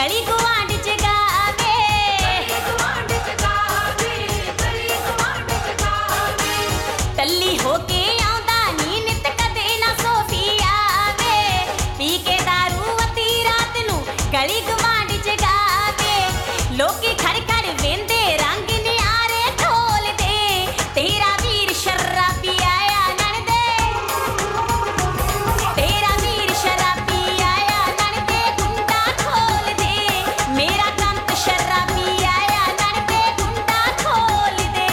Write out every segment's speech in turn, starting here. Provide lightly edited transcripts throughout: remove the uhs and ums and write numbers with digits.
गली गुआंढ च गावे टल्ली होके आउंदा नी नित कदे ना सोफी आवे पी के दारू अती रात नू गली गुआंढ च गावे लोकी खड़ खड़ वेंदे रंग नियारे ढोल दे तेरा वीर शराबी आया नणदे तेरा वीर शराबी आया नणदे गुंडा खोल दे मेरा कंत शराबी आया नणदे गुंडा खोल दे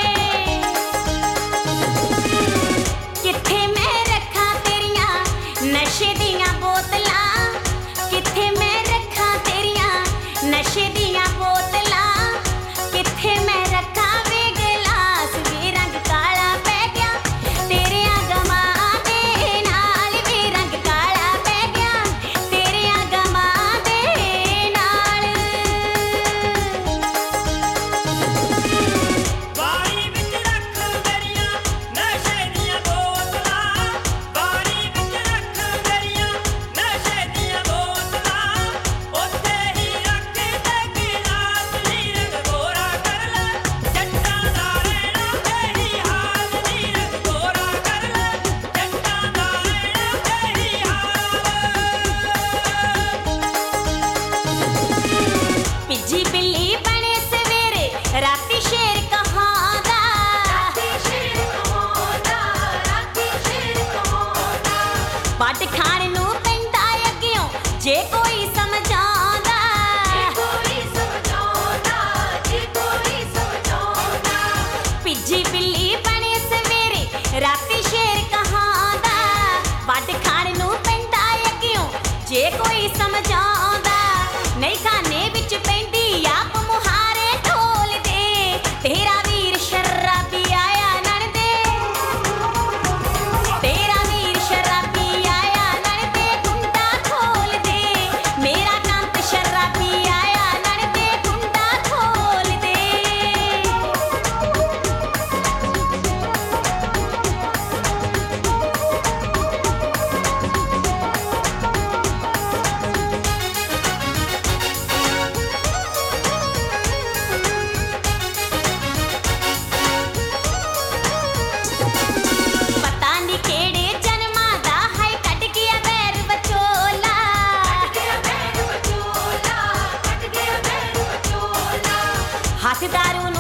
किथे मैं रखा तेरिया नशे दियां बोतलां किथे मैं रखा तेरिया नशे दियां बोतलां किथे मैं रखा वे गिलास वे रंग काला पै गया तेरिया गमां दे नाल वे रंग काला पै गया तेरिया गमां दे नाल ਬਾਰੀ ਵਿੱਚ ਰੱਖ ਮੇਰੀਆਂ ਨਸ਼ੇ ਦੀਆਂ ਬੋਤਲਾਂ ਬਾਰੀ ਵਿੱਚ ਰੱਖ ਮੇਰੀਆਂ ਨਸ਼ੇ ਦੀਆਂ ਬੋਤਲਾਂ ਉੱਥੇ ਹੀ ਰੱਖ ਦੇ ਗਿਲਾਸ ਨੀ ਰੰਗ ਗੋਰਾ ਕਰ ਲੈ ਜੱਟਾਂ ਦਾ ਰਹਿਣਾ ਤੇਰੀ ਹਾਲ ਨੀ ਰੰਗ ਗੋਰਾ ਕਰ ਲੈ ਜੱਟਾਂ ਦਾ ਰਹਿਣਾ ਤੇਰੀ ਹਾਲ पिज्जी बिल्ली बने सवेरे राती शेर कहांदा पट खाण नू पैंदा अग्गियों जे कोई समझांदा पिज्जी बिल्ली बने सवेरे राती शेर कहांदा पट खाण नू पैंदा अग्गियों जे कोई समझांदा नहीं खाने विच पैंदी आप मुहारे ढोल दे तेरा वीर शराबी आया नणदे तेरा वीर शराबी आया नणदे गुंडा खोल दे मेरा कंत शराबी आया नणदे गुंडा खोल दे पता नी केड़े जन्मां दा हाय कट गया बैर बचोला हाथ दारू